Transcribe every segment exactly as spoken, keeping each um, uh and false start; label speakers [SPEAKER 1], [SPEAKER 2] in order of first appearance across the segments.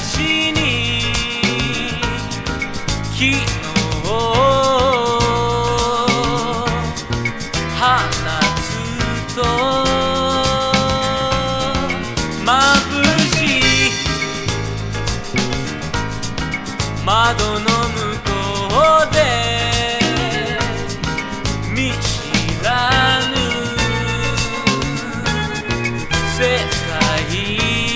[SPEAKER 1] しに昨日放つと眩しい窓の向こうで見知らぬ世界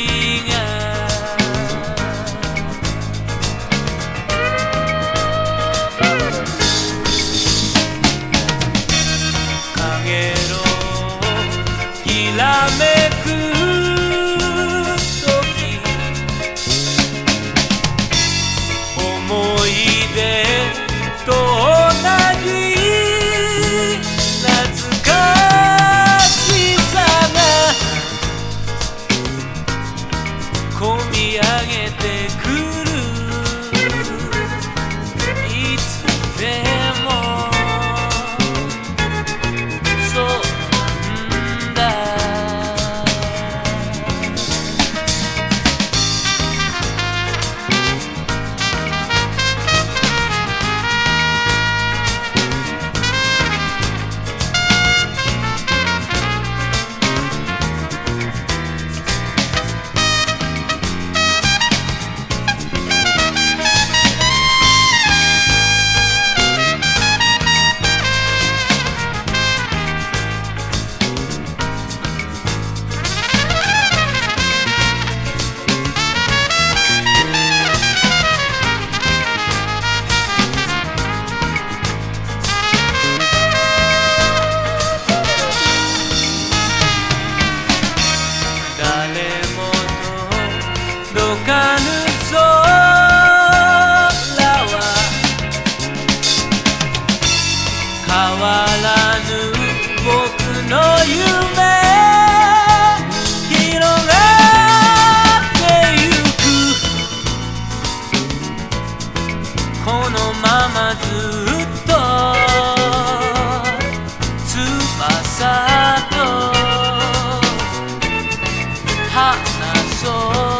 [SPEAKER 1] きらめくとき思い出と同じ懐かしさがこみ上げてくるいつでもそうかぬ空は変わらぬ僕の夢広がってゆくこのままずっと翼と離そう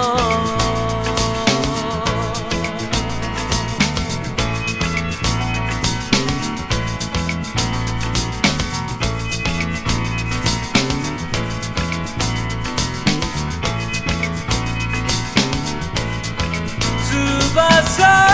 [SPEAKER 1] 翼